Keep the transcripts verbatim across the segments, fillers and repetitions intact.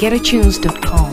get a tunes dot com.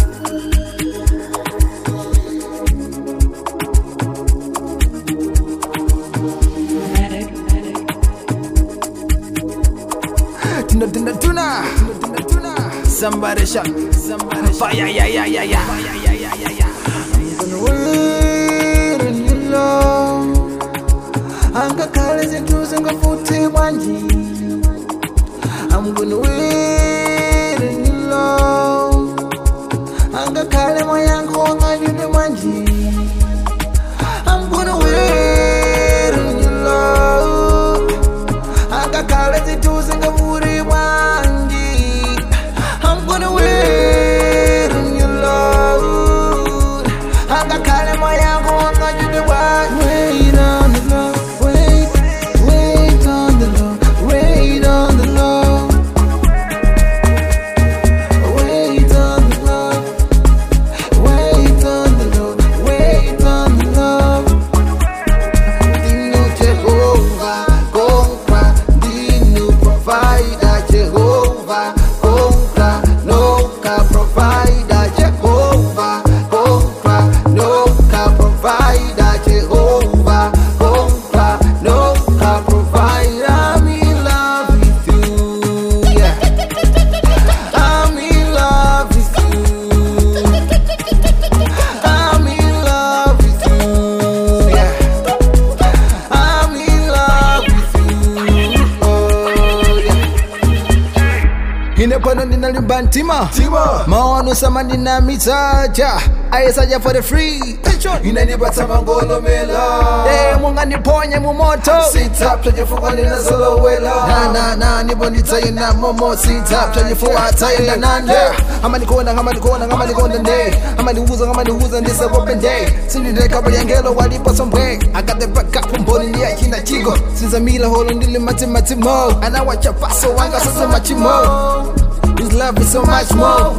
Tuna tuna tuna tuna tuna. Somebody shot, somebody fire, yeah yeah yeah yeah yeah yeah yeah yeah yeah. I'm gonna wait on you long. Anga kale zetu zinga futi wanji. I'm gonna wait on you long. Anga kale moyangu wanga yune wanji. I'm gonna wait on you long. Anga kale zetu zinga futi wanji. I'm gonna wait on you long. Anga kale moyangu wanga yune wanji. Wait on the Lord. Wait, wait on the Lord. Wait on the Lord. Wait on the Lord. Wait on the Lord. Wait on the Lord. Dino Jehovah, conquer. Dino provider, Jehovah, conquer. Noka provider, Jehovah, conquer. Noka provider, Jehovah, conquer. Noka provider. I'm in love with you, yeah. I'm in love with you. I'm in love with you, yeah. I'm in love with you, oh yeah. Inepano nina limbantima Tima Maono sama nina mitaja Ayesaja for the free Inanipata mangolo mela Eh munga niponye mumoto Sit up chaje fuwa nina solo wela Na na na nipo nitaye na momo Sit up chaje fuwa ataye na nande Hama nikona hama nikona hama nikona ne Hama nihuza hama nihuza nisa open day Sini neka bayangelo walipo sombre I got the back up mboni ni akina chigo Sinza mila holo nili mati mati mo Anawacha paso wanga sasa machimo This love is so much more.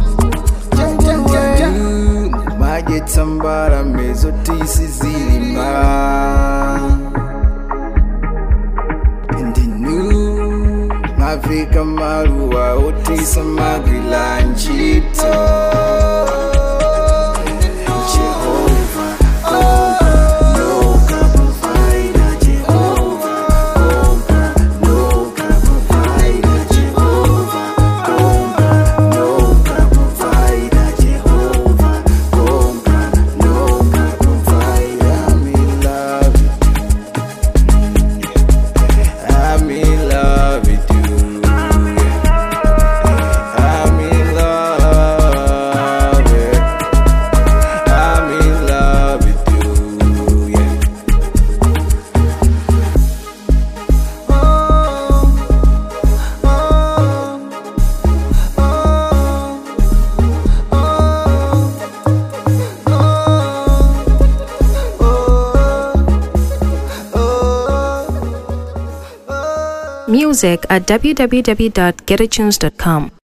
Maje tambara mezotisi zilima Ndinu Mavika marua otisa magila nchito Jehovah, conquer, Noka provider, Jehovah, conquer, Noka provider, Jehovah, conquer, Noka provider, Jehovah, conquer, Noka provider. I'm in love with you. I'm in love with you. I'm in love with you, yeah. Music at w w w dot get a tunes dot com.